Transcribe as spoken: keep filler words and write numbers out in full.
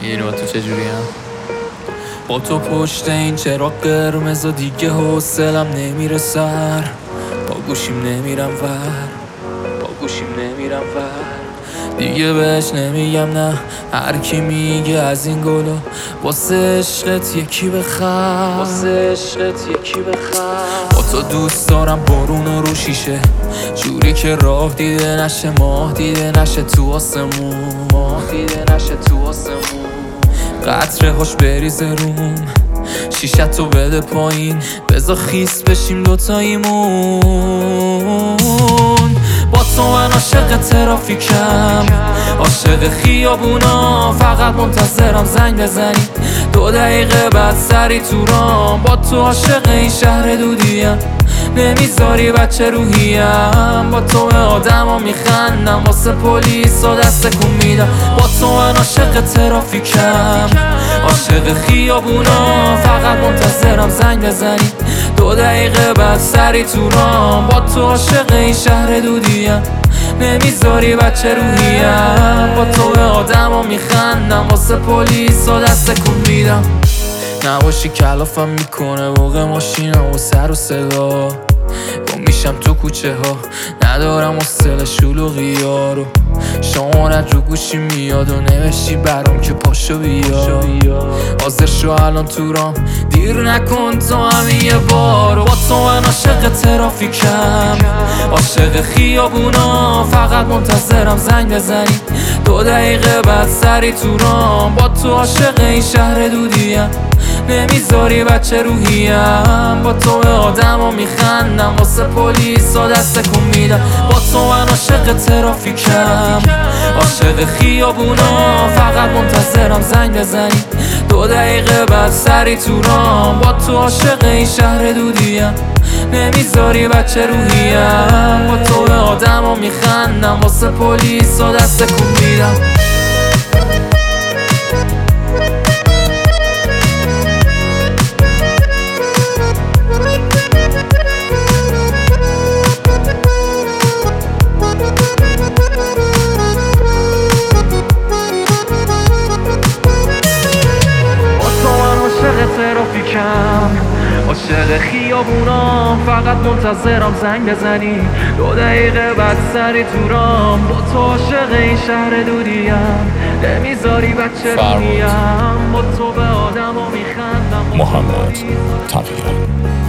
میدونی با تو چجوریم؟ با تو پشت این چراغ قرمز و دیگه حوصلم نمیره سر، با گوشیم نمیرم ور، با گوشیم نمیرم ور، دیگه بهش نمیگم نه. هر کی میگه از این گلو واسه عشقت یکی بخر، واسه عشقت یکی بخر. با تو دوست دارم بارون و رو شیشه، جوری که راه دیده نشه، ماه دیده نشه تو آسمون، ماه دیده نشه تو آسمون. قطره هاش بریزه روم، شیشه تو بده پایین، بذار خیس بشیم دوتاییمون. با تو من عاشق ترافیکم، عاشق خیابونا، فقط منتظرم زنگ بزنی، دو دقیقه بعد سری تو رام. با تو عاشق این شهر دودیم، نمیذاری بچه روحیم. با تو به آدم میخندم، واسه پلیس و دست کن میدم. با تو من عاشق ترافیکم، عاشق خیابونا، فقط منتظرم زنگ بزنی، دو دقیقه بعد سری تو رام. با تو عاشق این شهر دودیم، نمیذاری بچه روحیم. با تو به آدم میخندم، واسه پلیس و دست کن میدم. نباشی کلافم میکنه بوق ماشینم و سر و صدا، گم میشم تو کوچه ها، ندارم حوصله شلوغی ها رو. شمارت رو گوشی میاد و نوشتی برام که پاشو بیا، حاضر شو الان تو رام، دیر نکن تو همین یه بار. با تو من عاشق ترافیکم، عاشق خیابونا، فقط منتظرم زنگ بزنی، دو دقیقه بعد سری تو رام. با تو عاشق این شهر دودیم، نمیذاری بچه روحیم. با تو به آدم میخندم، واسه پلیس و دست کن میدم. با تو من عاشق ترافیکم، عاشق خیابونا، فقط منتظرم زنگ بزنی، دو دقیقه بعد سری تو رام. با تو عاشق این شهر دودیم، نمیذاری بچه روحیم. با تو به آدم میخندم، واسه پلیس و دست کن میدم. ترافیکم، عاشق خیابونا، فقط منتظرم زنگ بزنی، دو دقیقه بعد سری تو رام. با تو عاشق این شهر دودیم، نمیذاری بچه روحیم. با تو به آدم میخندم. محمد تغییران.